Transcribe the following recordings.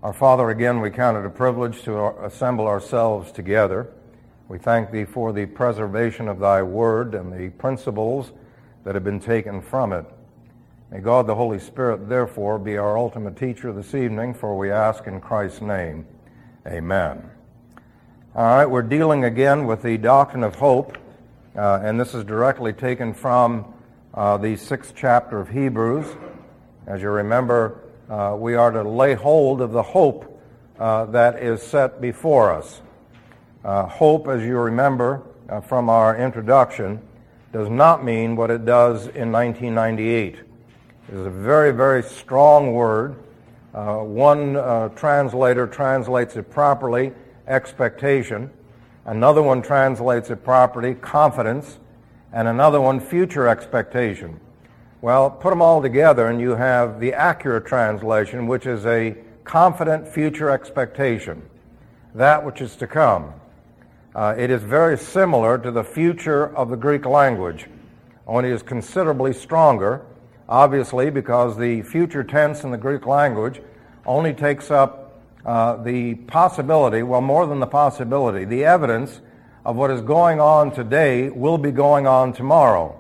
Our Father, again, we count it a privilege to assemble ourselves together. We thank Thee for the preservation of Thy Word and the principles that have been taken from it. May God the Holy Spirit, therefore, be our ultimate teacher this evening, for we ask in Christ's name. Amen. All right, we're dealing again with the doctrine of hope, and this is directly taken from the 6th chapter of Hebrews. As you remember, we are to lay hold of the hope that is set before us. Hope, as you remember from our introduction, does not mean what it does in 1998. It is a very, very strong word. One translator translates it properly, expectation. Another one translates it properly, confidence. And another one, future expectation. Well, put them all together and you have the accurate translation, which is a confident future expectation, that which is to come. It is very similar to the future of the Greek language, only is considerably stronger, obviously, because the future tense in the Greek language only takes up the possibility, well, more than the possibility, the evidence of what is going on today will be going on tomorrow.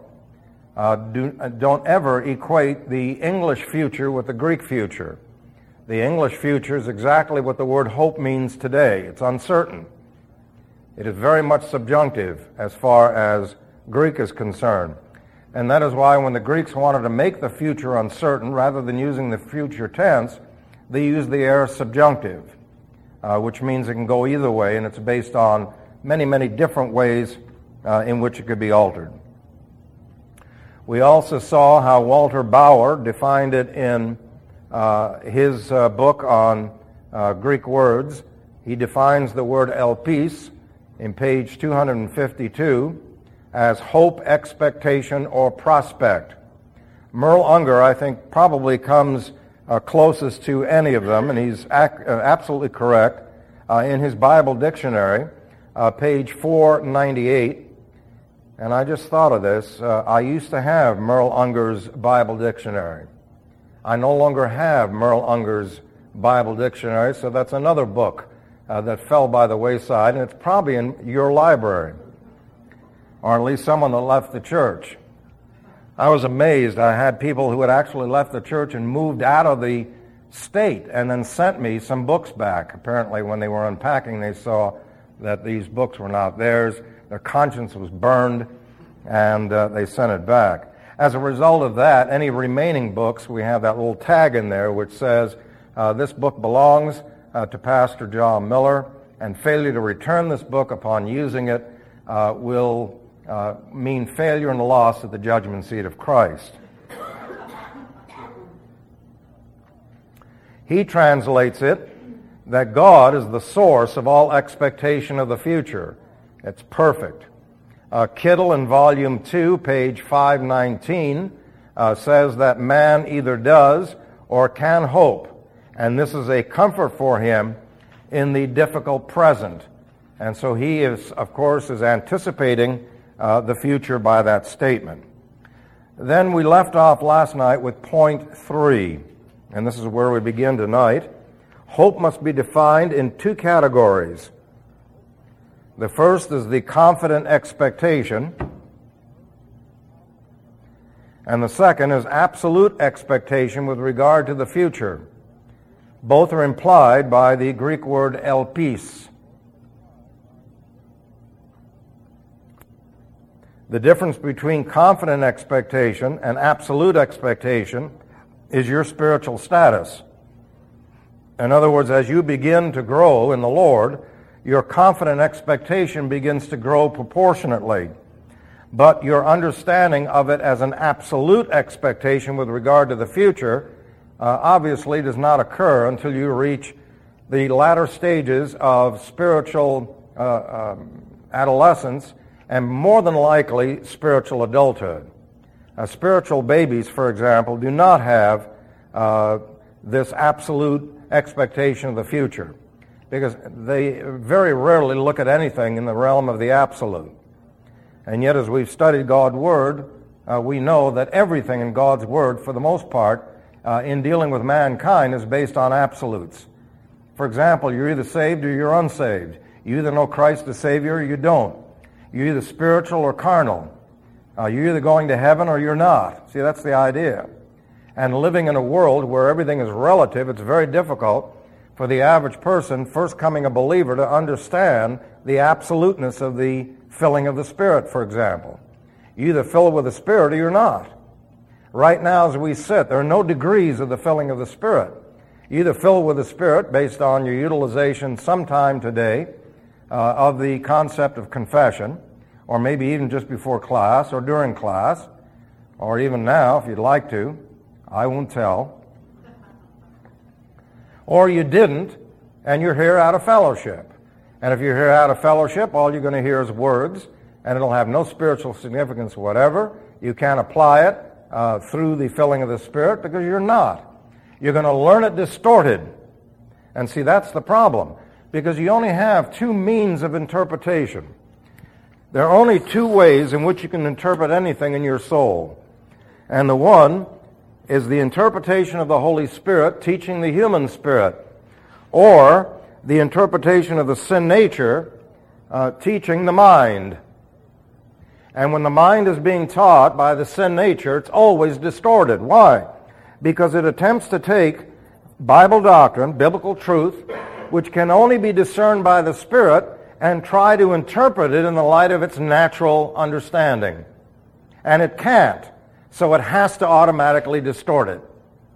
Don't ever equate the English future with the Greek future. The English future is exactly what the word hope means today. It's uncertain. It is very much subjunctive as far as Greek is concerned. And that is why when the Greeks wanted to make the future uncertain, rather than using the future tense, they used the aorist subjunctive, which means it can go either way, and it's based on many, many different ways in which it could be altered. We also saw how Walter Bauer defined it in his book on Greek words. He defines the word elpis in page 252 as hope, expectation, or prospect. Merle Unger, I think, probably comes closest to any of them, and he's absolutely correct. In his Bible dictionary, page 498, and I just thought of this. I used to have Merle Unger's Bible dictionary. I no longer have Merle Unger's Bible dictionary, so that's another book that fell by the wayside, and it's probably in your library, or at least someone that left the church. I was amazed. I had people who had actually left the church and moved out of the state and then sent me some books back. Apparently, when they were unpacking, they saw that these books were not theirs. Their conscience was burned, and they sent it back. As a result of that, any remaining books, we have that little tag in there which says, this book belongs to Pastor John Miller, and failure to return this book upon using it will mean failure and loss at the judgment seat of Christ. He translates it that God is the source of all expectation of the future. It's perfect. Kittle in volume 2, page 519, says that man either does or can hope, and this is a comfort for him in the difficult present. And so he is, of course, is anticipating the future by that statement. Then we left off last night with point 3, and this is where we begin tonight. Hope must be defined in two categories. The first is the confident expectation, and the second is absolute expectation with regard to the future. Both are implied by the Greek word elpis. The difference between confident expectation and absolute expectation is your spiritual status. In other words, as you begin to grow in the Lord, your confident expectation begins to grow proportionately. But your understanding of it as an absolute expectation with regard to the future obviously does not occur until you reach the latter stages of spiritual adolescence and more than likely spiritual adulthood. Spiritual babies, for example, do not have this absolute expectation of the future, because they very rarely look at anything in the realm of the absolute. And yet, as we've studied God's Word, we know that everything in God's Word, for the most part, in dealing with mankind, is based on absolutes. For example, you're either saved or you're unsaved. You either know Christ as Savior or you don't. You're either spiritual or carnal. You're either going to heaven or you're not. See, that's the idea. And living in a world where everything is relative, it's very difficult for the average person, first coming a believer, to understand the absoluteness of the filling of the Spirit, for example. You're either filled with the Spirit or you're not. Right now, as we sit, there are no degrees of the filling of the Spirit. You're either filled with the Spirit based on your utilization sometime today of the concept of confession, or maybe even just before class or during class, or even now if you'd like to. I won't tell. Or you didn't, and you're here out of fellowship. And if you're here out of fellowship, all you're going to hear is words, and it'll have no spiritual significance whatever. You can't apply it through the filling of the Spirit because you're not. You're going to learn it distorted. And see, that's the problem, because you only have two means of interpretation. There are only two ways in which you can interpret anything in your soul. And the one is the interpretation of the Holy Spirit teaching the human spirit, or the interpretation of the sin nature teaching the mind. And when the mind is being taught by the sin nature, it's always distorted. Why? Because it attempts to take Bible doctrine, biblical truth, which can only be discerned by the Spirit, and try to interpret it in the light of its natural understanding. And it can't, so it has to automatically distort it.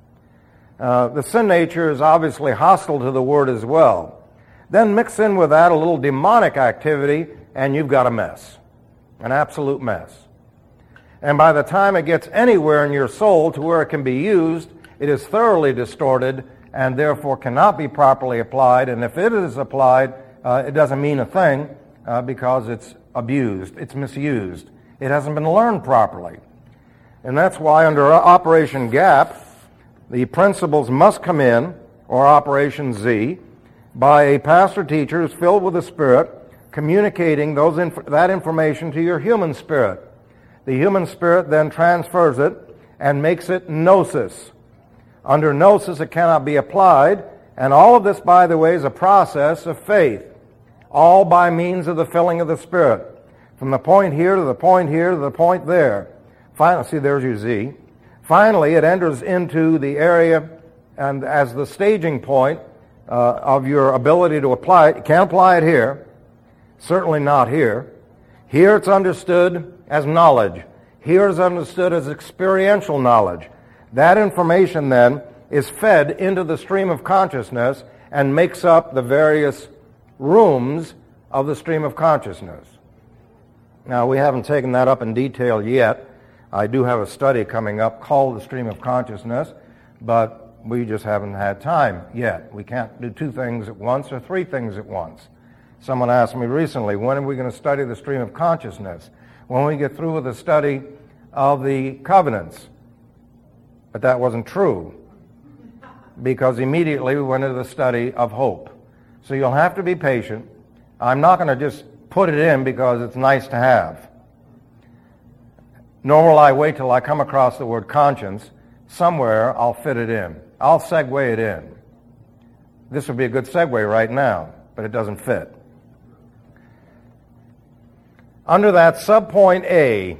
The sin nature is obviously hostile to the Word as well. Then mix in with that a little demonic activity, and you've got a mess, an absolute mess. And by the time it gets anywhere in your soul to where it can be used, it is thoroughly distorted and therefore cannot be properly applied. And if it is applied, it doesn't mean a thing because it's abused, it's misused. It hasn't been learned properly. And that's why under Operation GAP, the principles must come in, or Operation Z, by a pastor-teacher who's filled with the Spirit, communicating that information to your human spirit. The human spirit then transfers it and makes it gnosis. Under gnosis, it cannot be applied, and all of this, by the way, is a process of faith, all by means of the filling of the Spirit. From the point here to the point here to the point there. Finally, see, there's your Z. Finally, it enters into the area and as the staging point of your ability to apply it. You can't apply it here. Certainly not here. Here it's understood as knowledge. Here it's understood as experiential knowledge. That information then is fed into the stream of consciousness and makes up the various rooms of the stream of consciousness. Now, we haven't taken that up in detail yet. I do have a study coming up called The Stream of Consciousness, but we just haven't had time yet. We can't do two things at once or three things at once. Someone asked me recently, when are we going to study the stream of consciousness? When we get through with the study of the covenants. But that wasn't true, because immediately we went into the study of hope. So you'll have to be patient. I'm not going to just put it in because it's nice to have. Nor will I wait till I come across the word conscience. Somewhere I'll fit it in. I'll segue it in. This would be a good segue right now, but it doesn't fit. Under that subpoint A,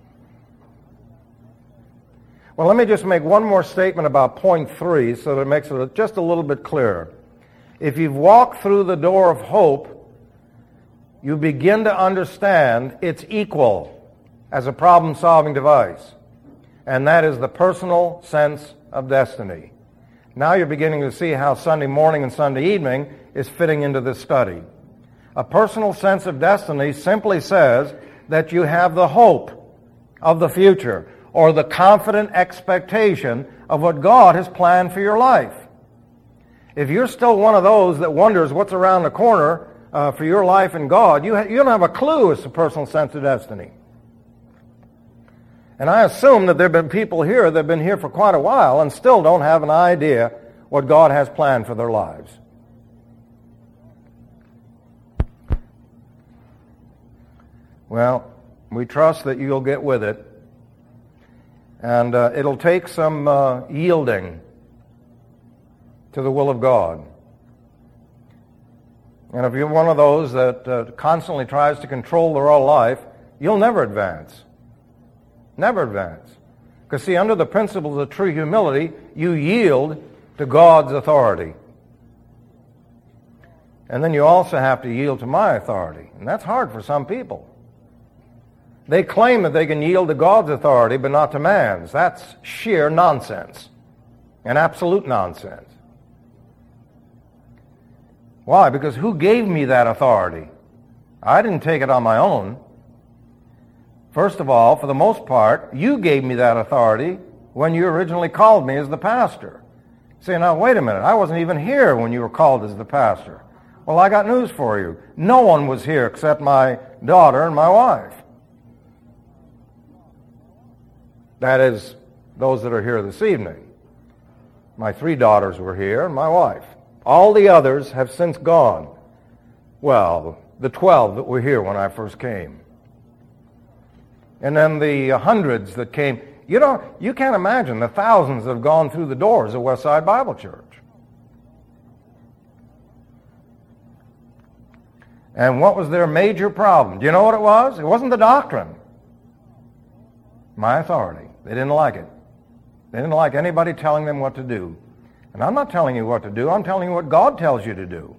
well, let me just make one more statement about point 3 so that it makes it just a little bit clearer. If you've walked through the door of hope, you begin to understand its equal as a problem-solving device, and that is the personal sense of destiny. Now you're beginning to see how Sunday morning and Sunday evening is fitting into this study. A personal sense of destiny simply says that you have the hope of the future, or the confident expectation of what God has planned for your life. If you're still one of those that wonders what's around the corner for your life and God, you don't have a clue as to personal sense of destiny. And I assume that there have been people here that have been here for quite a while and still don't have an idea what God has planned for their lives. Well, we trust that you'll get with it. And it'll take some yielding to the will of God. And if you're one of those that constantly tries to control their whole life, you'll never advance. Never advance. Because see, under the principles of true humility, you yield to God's authority. And then you also have to yield to my authority. And that's hard for some people. They claim that they can yield to God's authority, but not to man's. That's sheer nonsense. And absolute nonsense. Why? Because who gave me that authority? I didn't take it on my own. First of all, for the most part, you gave me that authority when you originally called me as the pastor. Say, now, wait a minute. I wasn't even here when you were called as the pastor. Well, I got news for you. No one was here except my daughter and my wife. That is, those that are here this evening. My 3 daughters were here and my wife. All the others have since gone. Well, the 12 that were here when I first came. And then the hundreds that came. You can't imagine the thousands that have gone through the doors of Westside Bible Church. And what was their major problem? Do you know what it was? It wasn't the doctrine. My authority. They didn't like it. They didn't like anybody telling them what to do. And I'm not telling you what to do. I'm telling you what God tells you to do.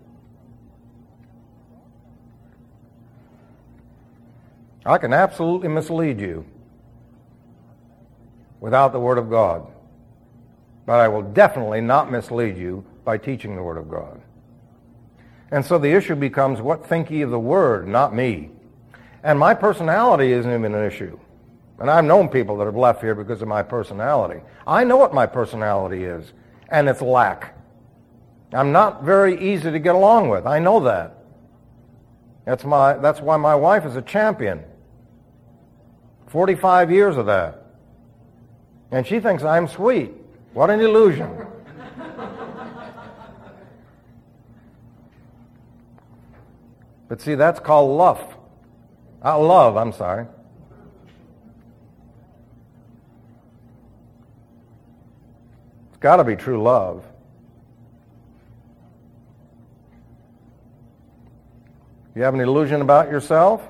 I can absolutely mislead you without the Word of God. But I will definitely not mislead you by teaching the Word of God. And so the issue becomes, what think ye of the Word, not me? And my personality isn't even an issue. And I've known people that have left here because of my personality. I know what my personality is, and it's lack. I'm not very easy to get along with. I know that. That's why my wife is a champion. 45 years of that. And she thinks I'm sweet. What an illusion. But see, that's called love. Love, I'm sorry. It's got to be true love. You have an illusion about yourself?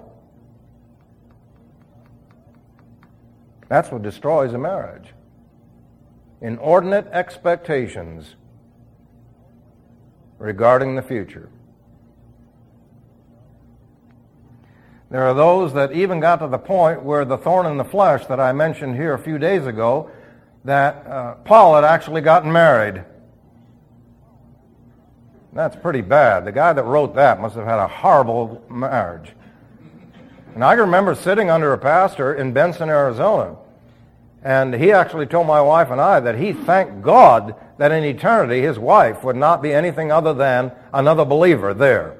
That's what destroys a marriage. Inordinate expectations regarding the future. There are those that even got to the point where the thorn in the flesh that I mentioned here a few days ago, that Paul had actually gotten married. That's pretty bad. The guy that wrote that must have had a horrible marriage. And I can remember sitting under a pastor in Benson, Arizona, and he actually told my wife and I that he thanked God that in eternity his wife would not be anything other than another believer there.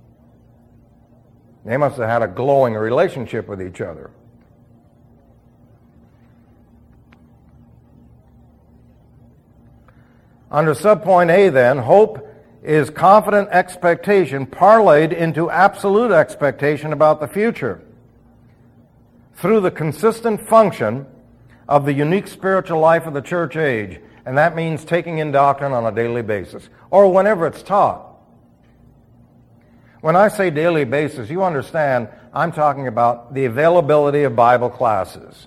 They must have had a glowing relationship with each other. Under subpoint A then, hope is confident expectation parlayed into absolute expectation about the future through the consistent function of the unique spiritual life of the church age. And that means taking in doctrine on a daily basis or whenever it's taught. When I say daily basis, you understand I'm talking about the availability of Bible classes.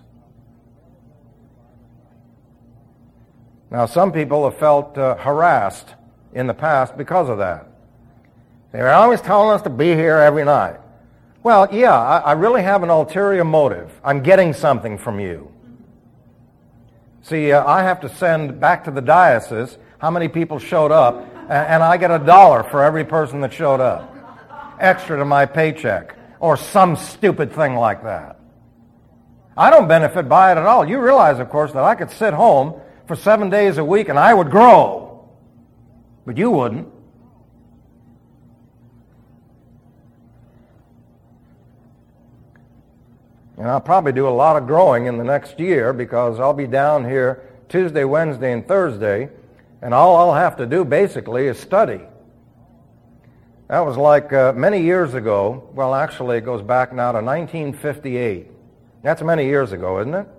Now, some people have felt harassed in the past because of that. They were always telling us to be here every night. Well, yeah, I really have an ulterior motive. I'm getting something from you. See, I have to send back to the diocese how many people showed up, and I get $1 for every person that showed up. Extra to my paycheck, or some stupid thing like that. I don't benefit by it at all. You realize, of course, that I could sit home for 7 days a week and I would grow, but you wouldn't. And I'll probably do a lot of growing in the next year because I'll be down here Tuesday, Wednesday, and Thursday, and all I'll have to do basically is study. That was like many years ago. Well, actually, it goes back now to 1958. That's many years ago, isn't it?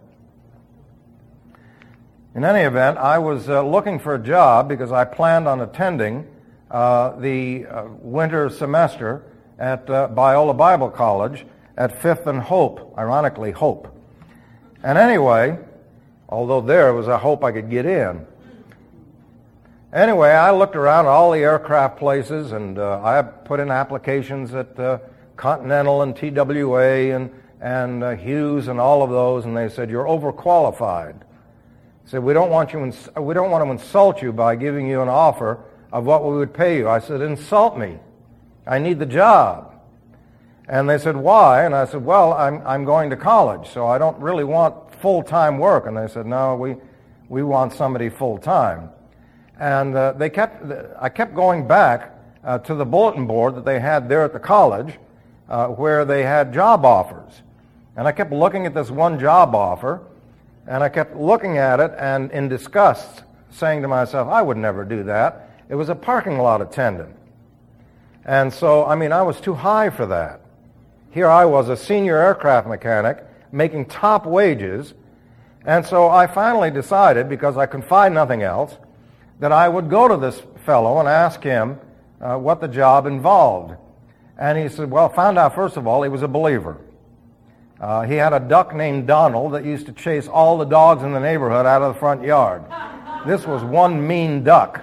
In any event, I was looking for a job because I planned on attending the winter semester at Biola Bible College at Fifth and Hope, ironically Hope. And anyway, although there was a hope I could get in. Anyway, I looked around at all the aircraft places, and I put in applications at Continental and TWA and Hughes and all of those, and they said, "You're overqualified." They said, we don't want to insult you by giving you an offer of what we would pay you. I said, "Insult me. I need the job." And they said, "Why?" And I said, "Well, I'm going to college, so I don't really want full-time work." And they said, "No, we want somebody full-time." And I kept going back to the bulletin board that they had there at the college where they had job offers. And I kept looking at this one job offer, and I kept looking at it and in disgust saying to myself, I would never do that. It was a parking lot attendant. And so, I was too high for that. Here I was, a senior aircraft mechanic, making top wages. And so I finally decided, because I could find nothing else, that I would go to this fellow and ask him what the job involved. And he said, well, found out first of all he was a believer. He had a duck named Donald that used to chase all the dogs in the neighborhood out of the front yard. This was one mean duck.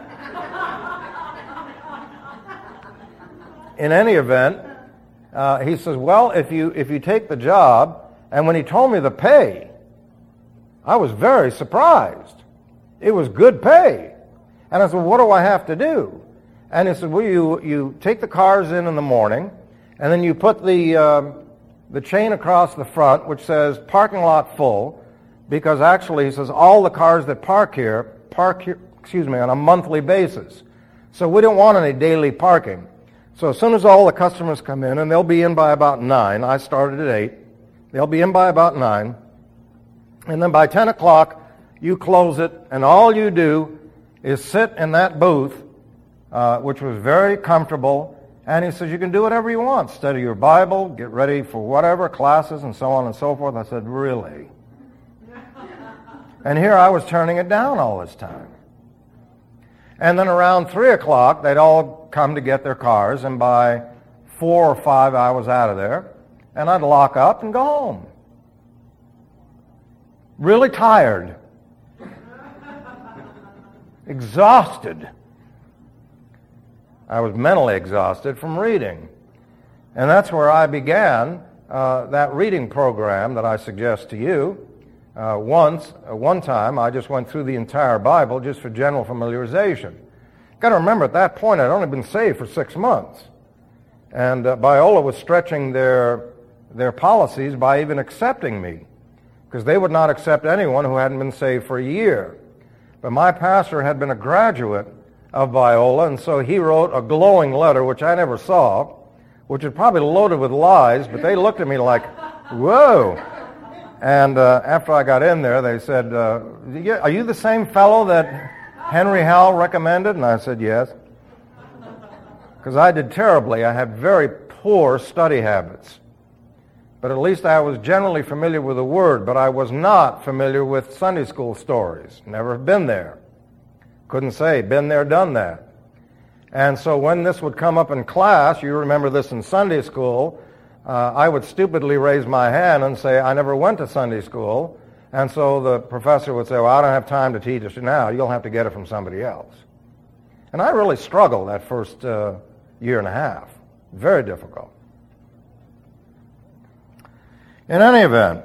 In any event, he says, well, if you take the job, and when he told me the pay, I was very surprised. It was good pay. And I said, what do I have to do? And he said, well, you take the cars in the morning, and then you put the chain across the front, which says parking lot full, because actually, he says, all the cars that park here, on a monthly basis. So we don't want any daily parking. So as soon as all the customers come in, and they'll be in by about 9, I started at 8, they'll be in by about 9, and then by 10 o'clock, you close it, and all you do is sit in that booth, which was very comfortable, and he says, you can do whatever you want, study your Bible, get ready for whatever, classes, and so on and so forth. I said, really? And here I was turning it down all this time. And then around 3 o'clock, they'd all come to get their cars, and by 4 or 5, I was out of there, and I'd lock up and go home. Really tired. Exhausted. I was mentally exhausted from reading. And that's where I began that reading program that I suggest to you. One time, I just went through the entire Bible just for general familiarization. Got to remember, at that point, I'd only been saved for 6 months. And Biola was stretching their policies by even accepting me, because they would not accept anyone who hadn't been saved for a year. But my pastor had been a graduate of Biola, and so he wrote a glowing letter, which I never saw, which was probably loaded with lies, but they looked at me like, whoa. And after I got in there, they said, are you the same fellow that Henry Howell recommended? And I said, yes. Because I did terribly. I had very poor study habits. But at least I was generally familiar with the Word, but I was not familiar with Sunday school stories. Never been there. Couldn't say, been there, done that. And so when this would come up in class, you remember this in Sunday school, I would stupidly raise my hand and say, I never went to Sunday school. And so the professor would say, well, I don't have time to teach it now. You'll have to get it from somebody else. And I really struggled that first year and a half. Very difficult. In any event,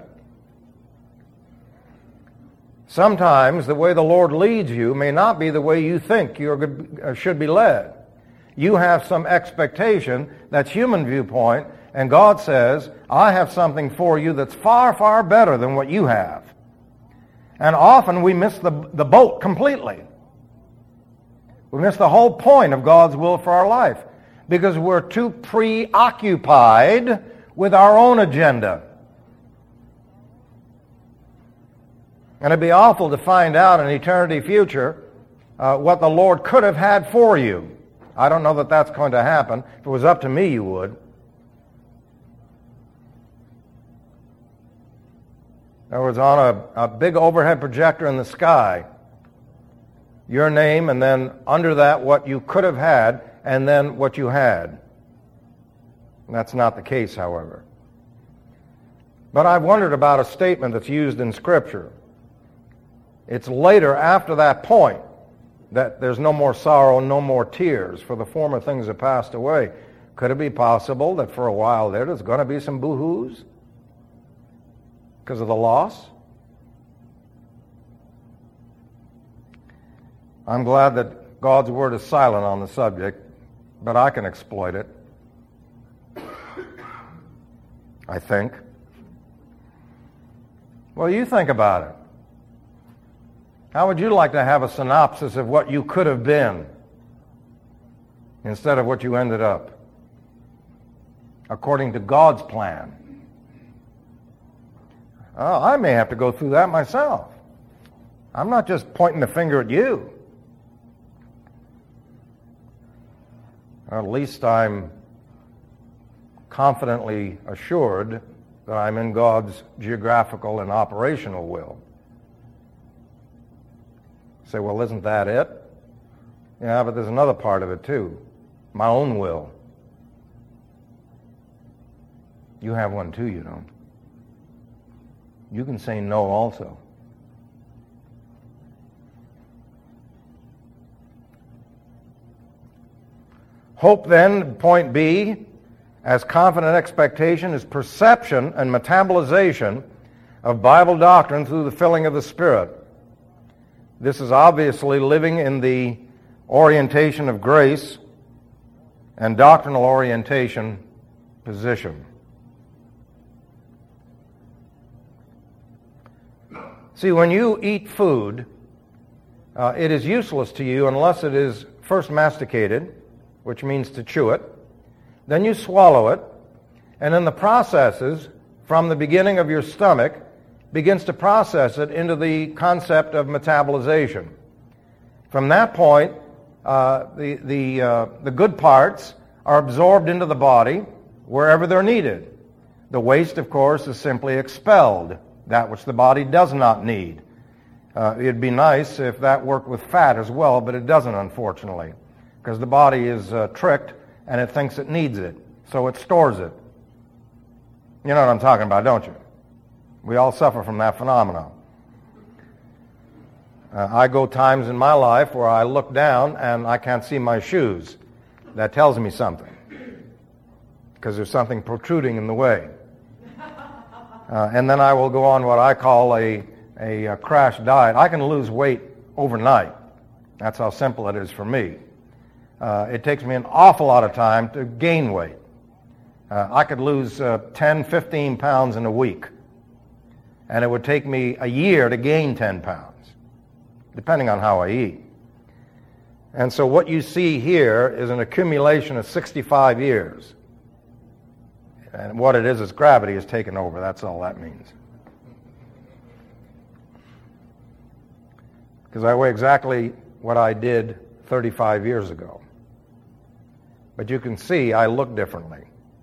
sometimes the way the Lord leads you may not be the way you think you should be led. You have some expectation that's human viewpoint, and God says, I have something for you that's far, far better than what you have. And often we miss the boat completely. We miss the whole point of God's will for our life because we're too preoccupied with our own agenda. And it'd be awful to find out in eternity future what the Lord could have had for you. I don't know that that's going to happen. If it was up to me, you would. In other words, on a big overhead projector in the sky, your name, and then under that what you could have had, and then what you had. That's not the case, however. But I've wondered about a statement that's used in Scripture. It's later, after that point, that there's no more sorrow, no more tears, for the former things have passed away. Could it be possible that for a while there's going to be some boo-hoos because of the loss? I'm glad that God's Word is silent on the subject, but I can exploit it, I think. Well, you think about it. How would you like to have a synopsis of what you could have been instead of what you ended up, according to God's plan? Oh, I may have to go through that myself. I'm not just pointing the finger at you. Or at least I'm confidently assured that I'm in God's geographical and operational will. Say, well, isn't that it? Yeah, but there's another part of it too. My own will. You have one too, you know. You can say no also. Hope then, point B, as confident expectation, is perception and metabolization of Bible doctrine through the filling of the Spirit. This is obviously living in the orientation of grace and doctrinal orientation position. See, when you eat food, it is useless to you unless it is first masticated, which means to chew it. Then you swallow it, and then the processes from the beginning of your stomach begins to process it into the concept of metabolization. From that point, the good parts are absorbed into the body wherever they're needed. The waste, of course, is simply expelled, that which the body does not need. It'd be nice if that worked with fat as well, but it doesn't, unfortunately, because the body is tricked and it thinks it needs it, so it stores it. You know what I'm talking about, don't you? We all suffer from that phenomenon. I go times in my life where I look down and I can't see my shoes. That tells me something, because there's something protruding in the way. And then I will go on what I call a crash diet. I can lose weight overnight. That's how simple it is for me. It takes me an awful lot of time to gain weight. I could lose 10, 15 pounds in a week. And it would take me a year to gain 10 pounds, depending on how I eat. And so what you see here is an accumulation of 65 years. And what it is gravity has taken over. That's all that means. Because I weigh exactly what I did 35 years ago. But you can see I look differently.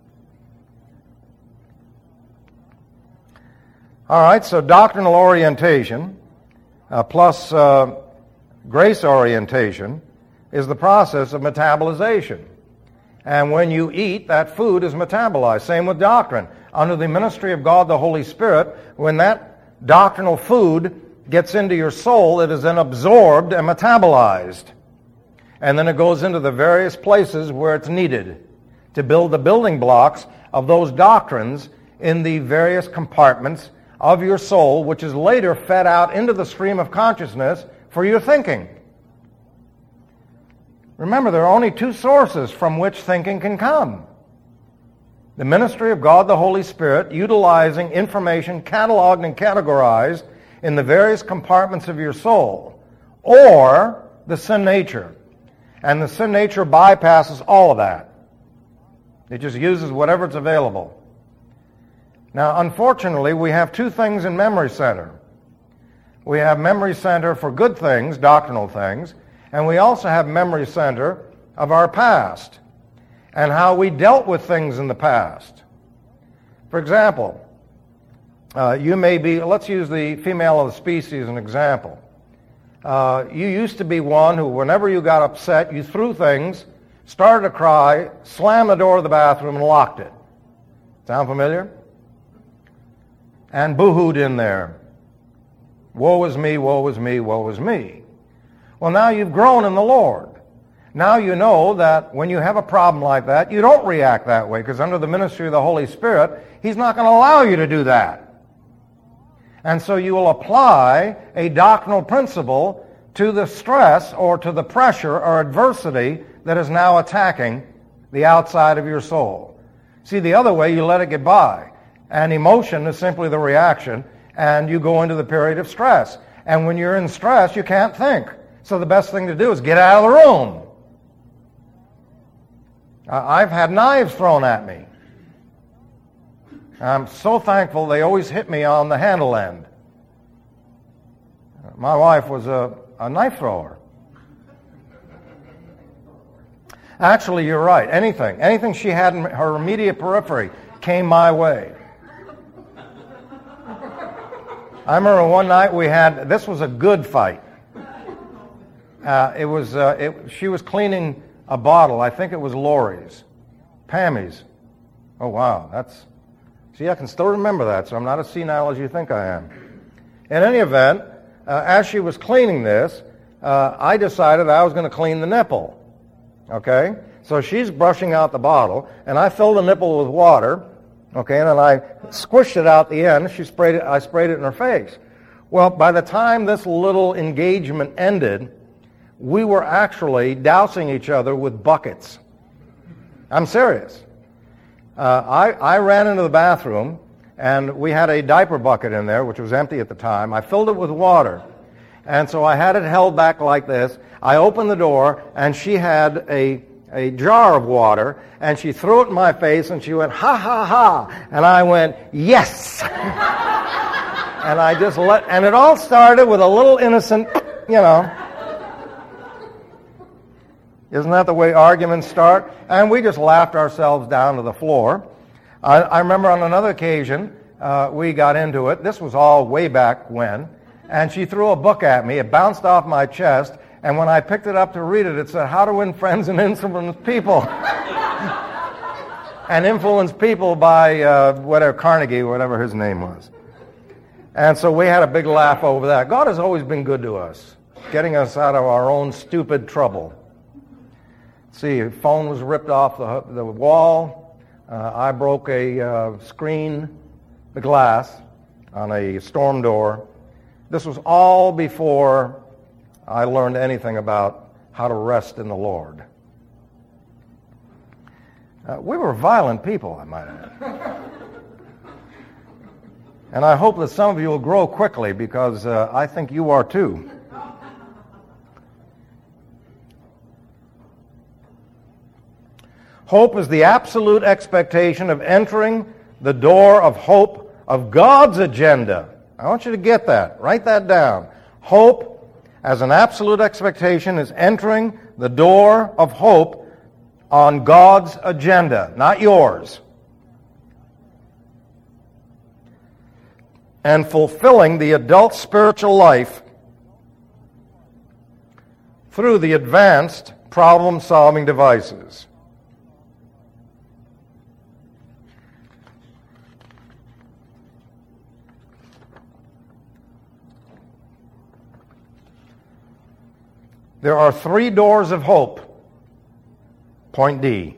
All right, so doctrinal orientation plus grace orientation is the process of metabolization. And when you eat, that food is metabolized. Same with doctrine. Under the ministry of God the Holy Spirit, when that doctrinal food gets into your soul, it is then absorbed and metabolized. And then it goes into the various places where it's needed to build the building blocks of those doctrines in the various compartments of your soul, which is later fed out into the stream of consciousness for your thinking. Remember, there are only two sources from which thinking can come. The ministry of God the Holy Spirit, utilizing information cataloged and categorized in the various compartments of your soul, or the sin nature. And the sin nature bypasses all of that. It just uses whatever's available. Now, unfortunately, we have two things in memory center. We have memory center for good things, doctrinal things, and we also have memory center of our past and how we dealt with things in the past. For example, you may be, let's use the female of the species as an example. You used to be one who, whenever you got upset, you threw things started to cry, slammed the door of the bathroom, and locked it. Sound familiar? And boo-hooed in there. Woe is me, woe is me, woe is me. Well, now you've grown in the Lord. Now you know that when you have a problem like that, you don't react that way, because under the ministry of the Holy Spirit, He's not going to allow you to do that. And so you will apply a doctrinal principle to the stress or to the pressure or adversity that is now attacking the outside of your soul. See, the other way, you let it get by. And emotion is simply the reaction, and you go into the period of stress. And when you're in stress, you can't think. So the best thing to do is get out of the room. I've had knives thrown at me. I'm so thankful they always hit me on the handle end. My wife was a knife thrower. Actually, you're right. Anything she had in her immediate periphery came my way. I remember one night this was a good fight. She was cleaning a bottle. I think it was Lori's. Pammy's. Oh, wow. See, I can still remember that, so I'm not as senile as you think I am. In any event, as she was cleaning this, I decided I was going to clean the nipple. Okay? So she's brushing out the bottle, and I filled the nipple with water, okay, and then I squished it out the end. I sprayed it in her face. Well, by the time this little engagement ended, we were actually dousing each other with buckets. I'm serious. I ran into the bathroom, and we had a diaper bucket in there, which was empty at the time. I filled it with water, and so I had it held back like this. I opened the door, and she had a jar of water, and she threw it in my face, and she went, ha, ha, ha, and I went, yes! And I just and it all started with a little innocent, Isn't that the way arguments start? And we just laughed ourselves down to the floor. I remember on another occasion, we got into it. This was all way back when. And she threw a book at me. It bounced off my chest. And when I picked it up to read it, it said, How to Win Friends and Influence People. And influence people by Carnegie, whatever his name was. And so we had a big laugh over that. God has always been good to us, getting us out of our own stupid trouble. See, a phone was ripped off the wall. I broke a screen, the glass, on a storm door. This was all before I learned anything about how to rest in the Lord. We were violent people, I might add. And I hope that some of you will grow quickly, because I think you are too. Hope is the absolute expectation of entering the door of hope of God's agenda. I want you to get that. Write that down. Hope, as an absolute expectation, is entering the door of hope on God's agenda, not yours. And fulfilling the adult spiritual life through the advanced problem-solving devices. There are 3 doors of hope. Point D.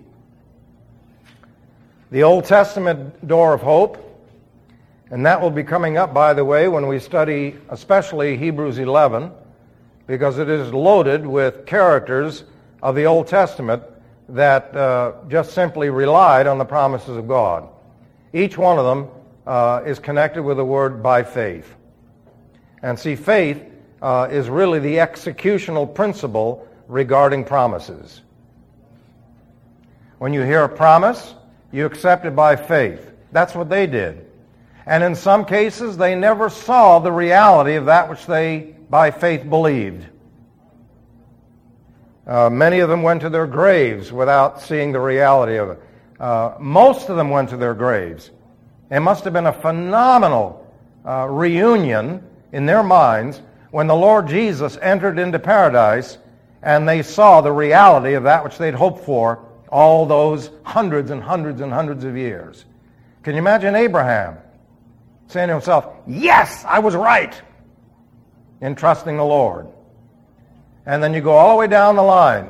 The Old Testament door of hope, and that will be coming up, by the way, when we study especially Hebrews 11, because it is loaded with characters of the Old Testament that just simply relied on the promises of God. Each one of them is connected with the word by faith. And see, faith is really the executional principle regarding promises. When you hear a promise, you accept it by faith. That's what they did. And in some cases, they never saw the reality of that which they, by faith, believed. Many of them went to their graves without seeing the reality of it. Most of them went to their graves. It must have been a phenomenal reunion in their minds when the Lord Jesus entered into paradise and they saw the reality of that which they'd hoped for all those hundreds and hundreds and hundreds of years. Can you imagine Abraham saying to himself, yes, I was right in trusting the Lord? And then you go all the way down the line.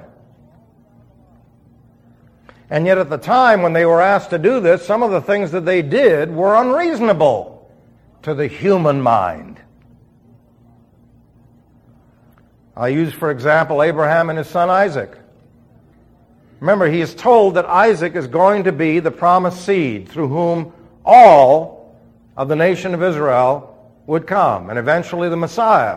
And yet at the time when they were asked to do this, some of the things that they did were unreasonable to the human mind. I use, for example, Abraham and his son Isaac. Remember, he is told that Isaac is going to be the promised seed through whom all of the nation of Israel would come, and eventually the Messiah.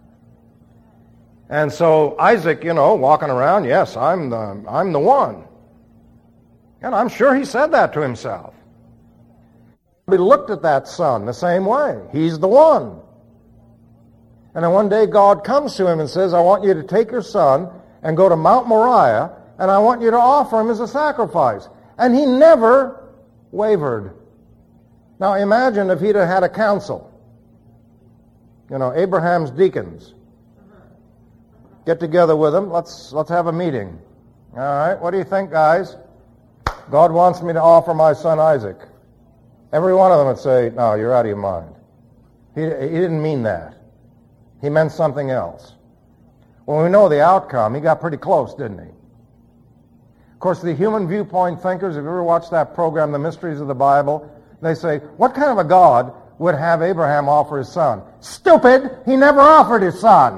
And so Isaac, walking around, yes, I'm the one. And I'm sure he said that to himself. He looked at that son the same way. He's the one. And then one day God comes to him and says, I want you to take your son and go to Mount Moriah, and I want you to offer him as a sacrifice. And he never wavered. Now imagine if he'd have had a council. Abraham's deacons. Get together with him. Let's have a meeting. All right, what do you think, guys? God wants me to offer my son Isaac. Every one of them would say, no, you're out of your mind. He didn't mean that. He meant something else. Well, we know the outcome. He got pretty close, didn't he? Of course, the human viewpoint thinkers, if you ever watched that program, The Mysteries of the Bible, they say, what kind of a God would have Abraham offer his son? Stupid! He never offered his son.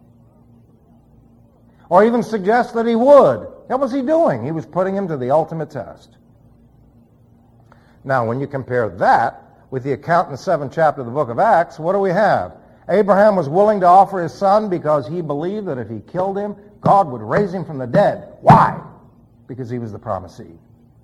Or even suggest that he would. What was he doing? He was putting him to the ultimate test. Now, when you compare that with the account in the 7th chapter of the book of Acts, what do we have? Abraham was willing to offer his son because he believed that if he killed him, God would raise him from the dead. Why? Because he was the promised seed.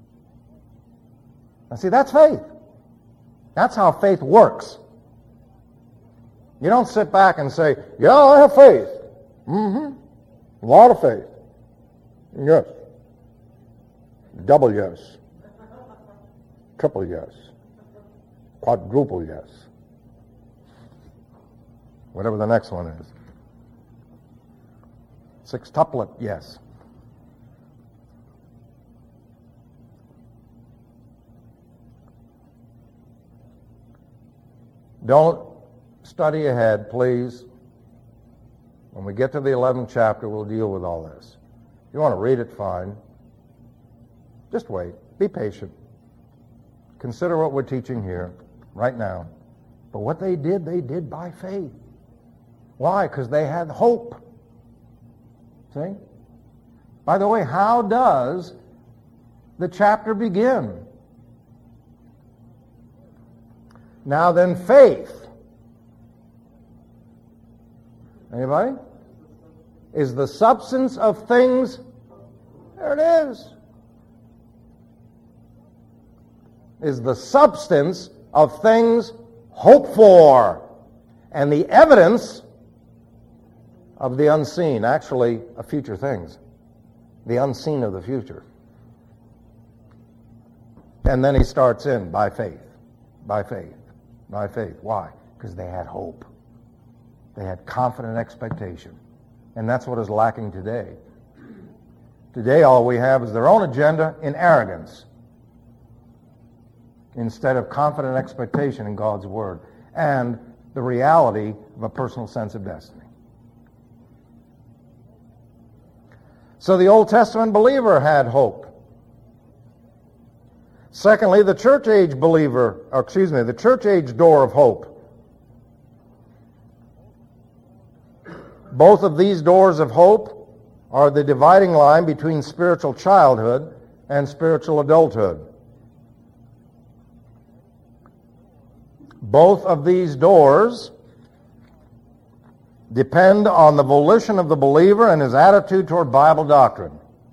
Now see, that's faith. That's how faith works. You don't sit back and say, yeah, I have faith. A lot of faith. Yes. Double yes. Triple yes. Quadruple yes. Whatever the next one is. Sextuplet yes. Don't study ahead, please. When we get to the 11th chapter, we'll deal with all this. If you want to read it, fine. Just wait. Be patient. Consider what we're teaching here, right now. But what they did by faith. Why? Because they had hope. See? By the way, how does the chapter begin? Now then, faith. Anybody? Is the substance of things. There it is. Is the substance of things hoped for, and the evidence of the unseen, actually of future things, the unseen of the future. And then he starts in by faith, by faith, by faith. Why? Because they had hope. They had confident expectation. And that's what is lacking today. Today all we have is their own agenda in arrogance instead of confident expectation in God's Word and the reality of a personal sense of destiny. So the Old Testament believer had hope. Secondly, the church age the church age door of hope. Both of these doors of hope are the dividing line between spiritual childhood and spiritual adulthood. Both of these doors depend on the volition of the believer and his attitude toward Bible doctrine.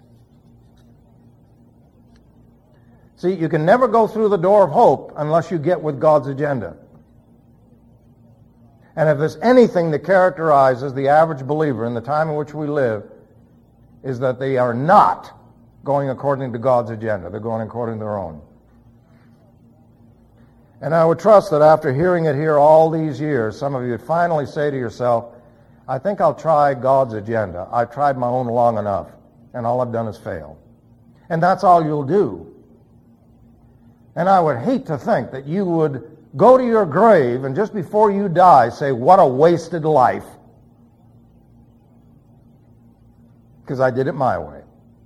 See, you can never go through the door of hope unless you get with God's agenda. And if there's anything that characterizes the average believer in the time in which we live, is that they are not going according to God's agenda. They're going according to their own. And I would trust that after hearing it here all these years, some of you would finally say to yourself, I think I'll try God's agenda. I've tried my own long enough, and all I've done is fail. And that's all you'll do. And I would hate to think that you would go to your grave and just before you die say, what a wasted life. Because I did it my way.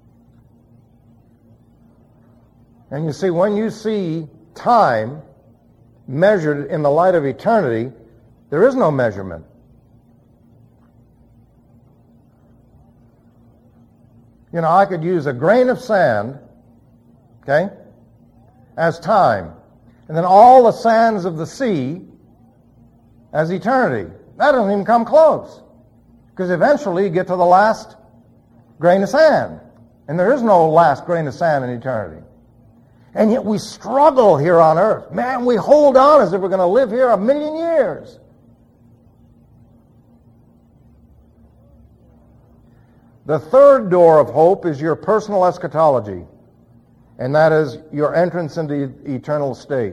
And you see, when you see time measured in the light of eternity, there is no measurement. You know, I could use a grain of sand, okay, as time, and then all the sands of the sea as eternity. That doesn't even come close, because eventually you get to the last grain of sand, and there is no last grain of sand in eternity. And yet we struggle here on earth. Man, we hold on as if we're going to live here 1,000,000 years. The third door of hope is your personal eschatology, and that is your entrance into the eternal state.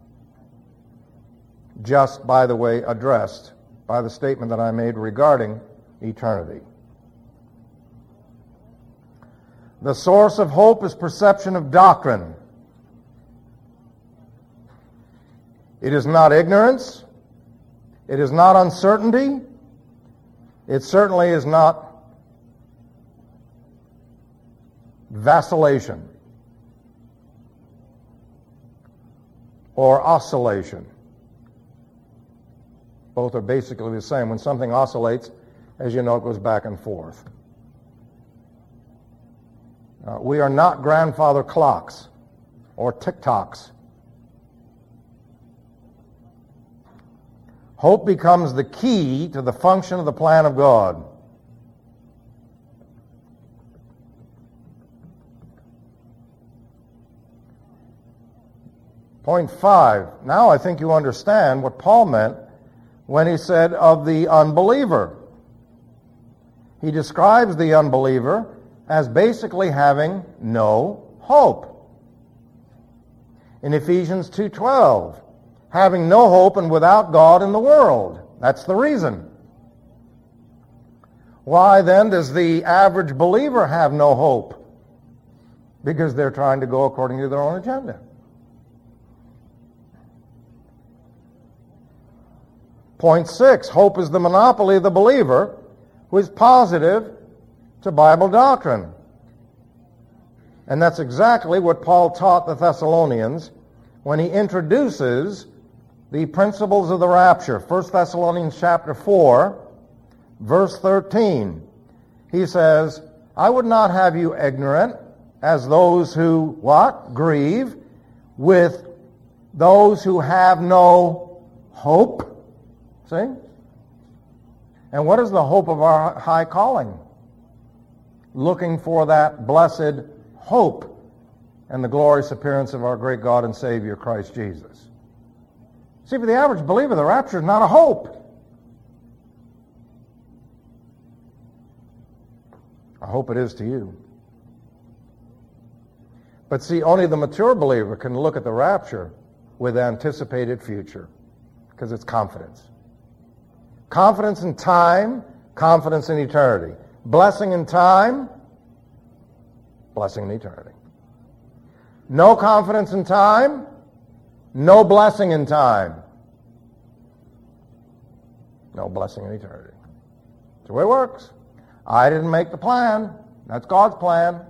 Just, by the way, addressed by the statement that I made regarding eternity. The source of hope is perception of doctrine. It is not ignorance. It is not uncertainty. It certainly is not vacillation or oscillation. Both are basically the same. When something oscillates, as you know, it goes back and forth. We are not grandfather clocks or tick-tocks. Hope becomes the key to the function of the plan of God. Point 5. Now I think you understand what Paul meant when he said of the unbeliever. He describes the unbeliever as basically having no hope. In Ephesians 2:12, having no hope and without God in the world. That's the reason. Why then does the average believer have no hope? Because they're trying to go according to their own agenda. Point 6, hope is the monopoly of the believer who is positive to Bible doctrine. And that's exactly what Paul taught the Thessalonians when he introduces the principles of the rapture. 1 Thessalonians chapter 4, verse 13. He says, I would not have you ignorant as those who, what? Grieve with those who have no hope. See? And what is the hope of our high calling? Looking for that blessed hope and the glorious appearance of our great God and Savior, Christ Jesus. See, for the average believer, the rapture is not a hope. I hope it is to you. But see, only the mature believer can look at the rapture with anticipated future, because it's confidence. Confidence in time, confidence in eternity. Blessing in time, blessing in eternity. No confidence in time, no blessing in time. No blessing in eternity. That's the way it works. I didn't make the plan. That's God's plan.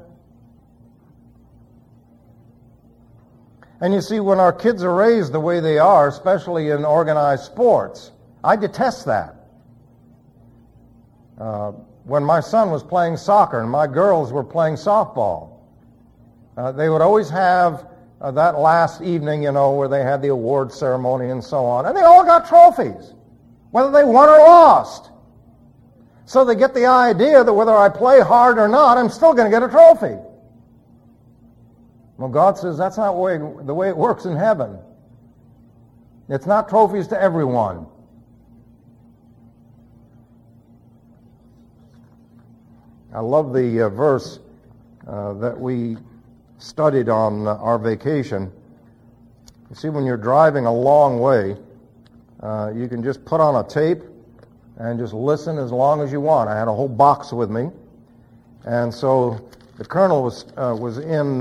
And you see, when our kids are raised the way they are, especially in organized sports, I detest that. When my son was playing soccer and my girls were playing softball, they would always have that last evening, where they had the award ceremony and so on. And they all got trophies, whether they won or lost. So they get the idea that whether I play hard or not, I'm still going to get a trophy. Well, God says that's not the way it works in heaven. It's not trophies to everyone. I love the verse that we studied on our vacation. You see, when you're driving a long way, you can just put on a tape and just listen as long as you want. I had a whole box with me. And so the colonel was in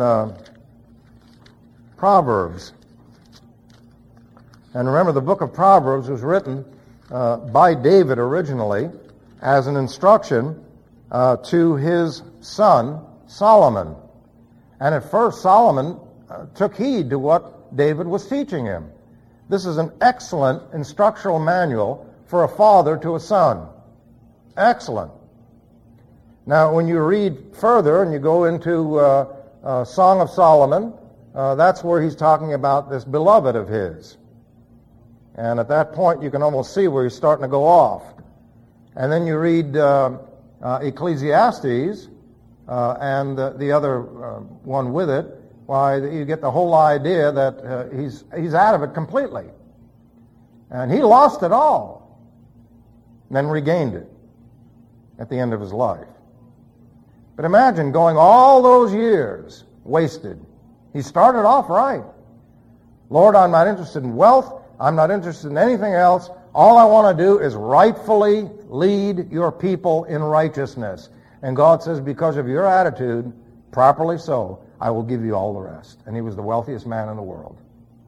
Proverbs. And remember, the book of Proverbs was written by David originally as an instruction to his son Solomon. And at first Solomon took heed to what David was teaching him. This is an excellent instructional manual for a father to a son. Excellent. Now, when you read further and you go into Song of Solomon, that's where he's talking about this beloved of his. And at that point, you can almost see where he's starting to go off. And then you read Ecclesiastes and the other one with it. Why, you get the whole idea that he's out of it completely. And he lost it all, then regained it at the end of his life. But imagine going all those years wasted. He started off right. Lord, I'm not interested in wealth. I'm not interested in anything else. All I want to do is rightfully lead your people in righteousness. And God says, because of your attitude, properly so, I will give you all the rest. And he was the wealthiest man in the world.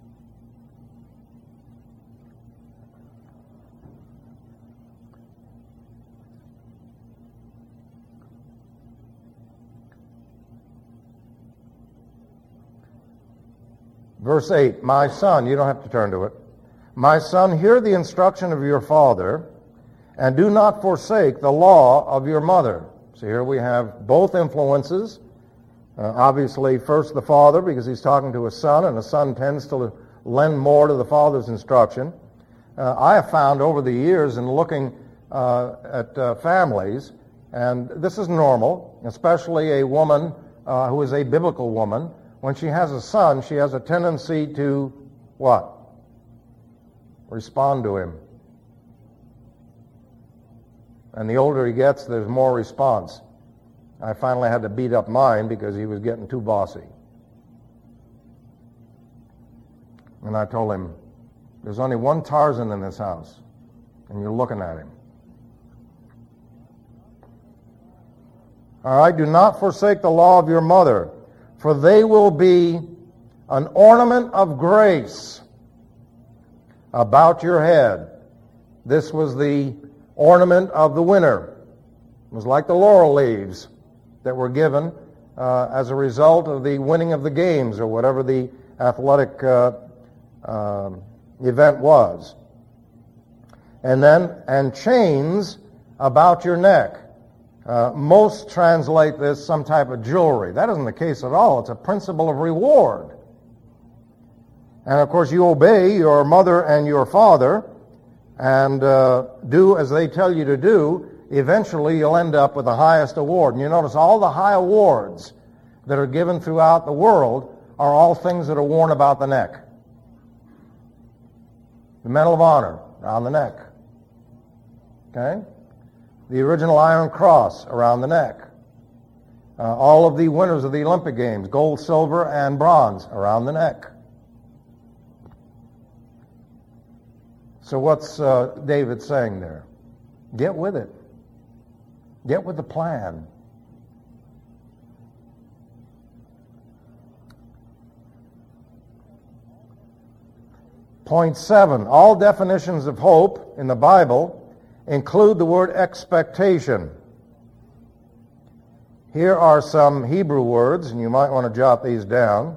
Verse 8, my son, you don't have to turn to it. My son, hear the instruction of your father, and do not forsake the law of your mother. So here we have both influences. Obviously, first the father, because he's talking to a son, and a son tends to lend more to the father's instruction. I have found over the years in looking at families, and this is normal, especially a woman who is a biblical woman, when she has a son, she has a tendency to, what? Respond to him. And the older he gets, there's more response. I finally had to beat up mine because he was getting too bossy. And I told him, there's only one Tarzan in this house, and you're looking at him. All right, do not forsake the law of your mother, for they will be an ornament of grace about your head. This was the ornament of the winner. It was like the laurel leaves that were given as a result of the winning of the games or whatever the athletic event was. And chains about your neck. Most translate this some type of jewelry. That isn't the case at all. It's a principle of reward. And of course, you obey your mother and your father and do as they tell you to do. Eventually, you'll end up with the highest award. And you notice all the high awards that are given throughout the world are all things that are worn about the neck. The Medal of Honor, around the neck. Okay? The original Iron Cross, around the neck. All of the winners of the Olympic Games, gold, silver, and bronze, around the neck. So what's David saying there? Get with it. Get with the plan. Point 7, all definitions of hope in the Bible include the word expectation. Here are some Hebrew words, and you might want to jot these down.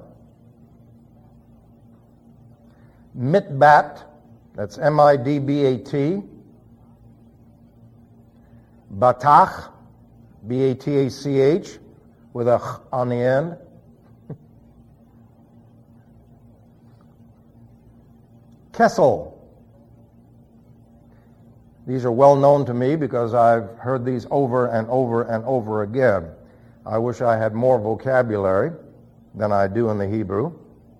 Mitbat, that's M-I-D-B-A-T. Batach, B-A-T-A-C-H, with a ch on the end. Kessel. These are well known to me because I've heard these over and over and over again. I wish I had more vocabulary than I do in the Hebrew.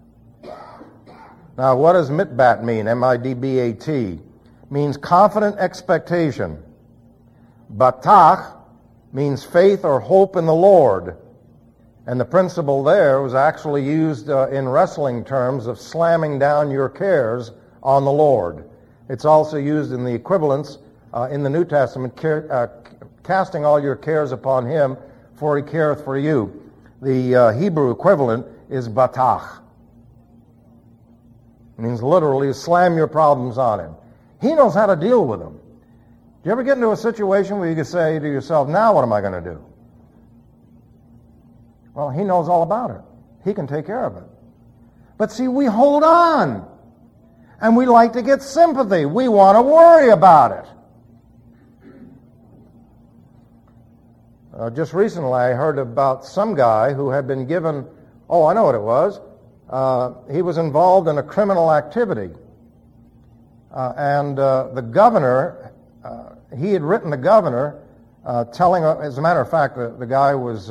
Now, what does mitbat mean? M-I-D-B-A-T. Means confident expectation. Batach means faith or hope in the Lord. And the principle there was actually used in wrestling terms of slamming down your cares on the Lord. It's also used in the equivalence in the New Testament, casting all your cares upon him, for he careth for you. The Hebrew equivalent is batach. It means literally slam your problems on him. He knows how to deal with them. Do you ever get into a situation where you can say to yourself, now what am I going to do? Well, he knows all about it. He can take care of it. But see, we hold on. And we like to get sympathy. We want to worry about it. Just recently I heard about some guy who had been given, I know what it was. He was involved in a criminal activity. And the governor, he had written the governor telling, as a matter of fact, the guy was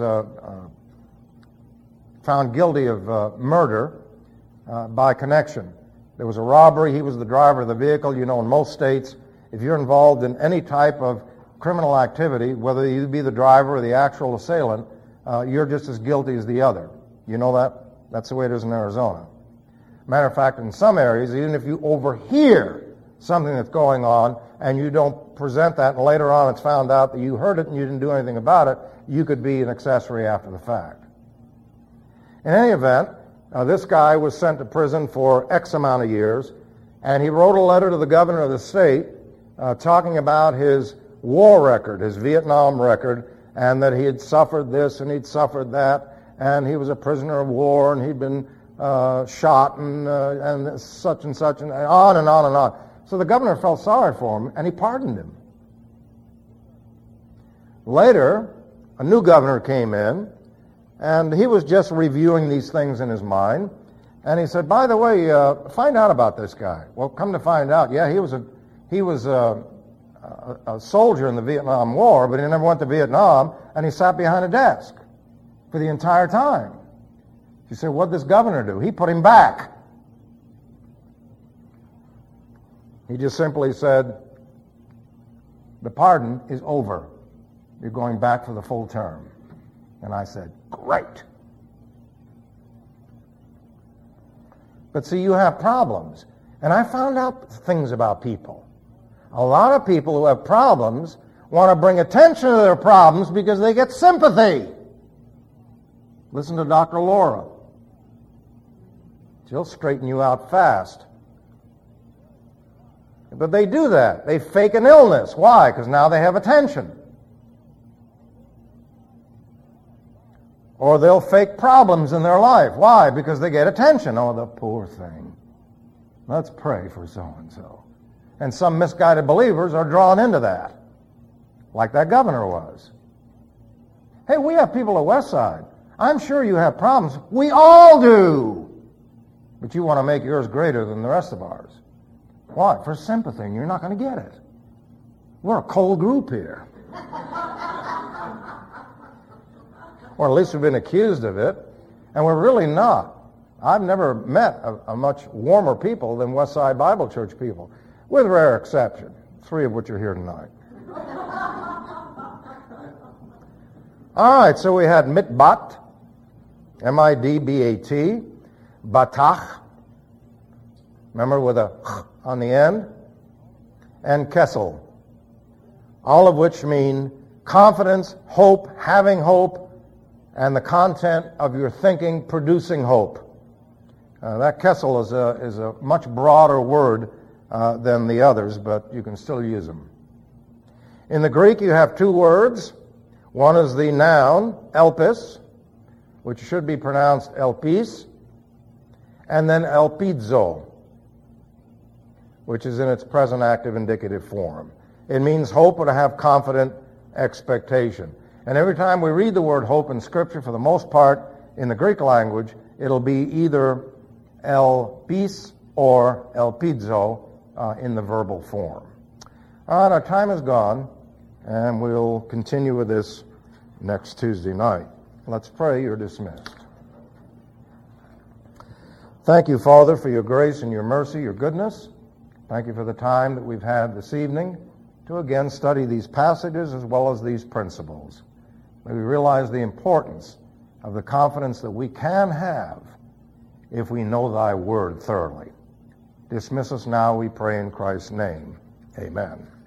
found guilty of murder by connection. There was a robbery. He was the driver of the vehicle. You know, in most states, if you're involved in any type of criminal activity, whether you be the driver or the actual assailant, you're just as guilty as the other. You know that? That's the way it is in Arizona. Matter of fact, in some areas, even if you overhear something that's going on and you don't present that, and later on it's found out that you heard it and you didn't do anything about it, you could be an accessory after the fact. In any event, this guy was sent to prison for X amount of years, and he wrote a letter to the governor of the state talking about his war record, his Vietnam record, and that he had suffered this and he'd suffered that, and he was a prisoner of war, and he'd been shot, and such and such, and on and on and on. So the governor felt sorry for him, and he pardoned him. Later, a new governor came in, and he was just reviewing these things in his mind, and he said, by the way, find out about this guy. Well, come to find out, yeah, he was a soldier in the Vietnam War, but he never went to Vietnam, and he sat behind a desk for the entire time. You say, what did this governor do? He put him back. He just simply said, the pardon is over. You're going back for the full term. And I said, great. But see, you have problems. And I found out things about people. A lot of people who have problems want to bring attention to their problems because they get sympathy. Listen to Dr. Laura. She'll straighten you out fast. But they do that. They fake an illness. Why? Because now they have attention. Or they'll fake problems in their life. Why? Because they get attention. Oh, the poor thing. Let's pray for so-and-so. And some misguided believers are drawn into that, like that governor was. Hey, we have people at Westside. I'm sure you have problems. We all do. But you want to make yours greater than the rest of ours. Why? For sympathy, and you're not going to get it. We're a cold group here. Or at least we've been accused of it, and we're really not. I've never met a much warmer people than Westside Bible Church people, with rare exception, 3 of which are here tonight. All right, so we had mitbat, M-I-D-B-A-T, batach, remember with a ch on the end, and kesel, all of which mean confidence, hope, having hope, and the content of your thinking producing hope. That kesel is a much broader word than the others, but you can still use them. In the Greek, you have 2 words. One is the noun, elpis, which should be pronounced elpis, and then elpizo, which is in its present active indicative form. It means hope or to have confident expectation. And every time we read the word hope in Scripture, for the most part, in the Greek language, it'll be either elpis or elpizo in the verbal form. All right, our time is gone, and we'll continue with this next Tuesday night. Let's pray. You're dismissed. Thank you, Father, for your grace and your mercy, your goodness. Thank you for the time that we've had this evening to again study these passages as well as these principles. May we realize the importance of the confidence that we can have if we know thy word thoroughly. Dismiss us now, we pray in Christ's name. Amen.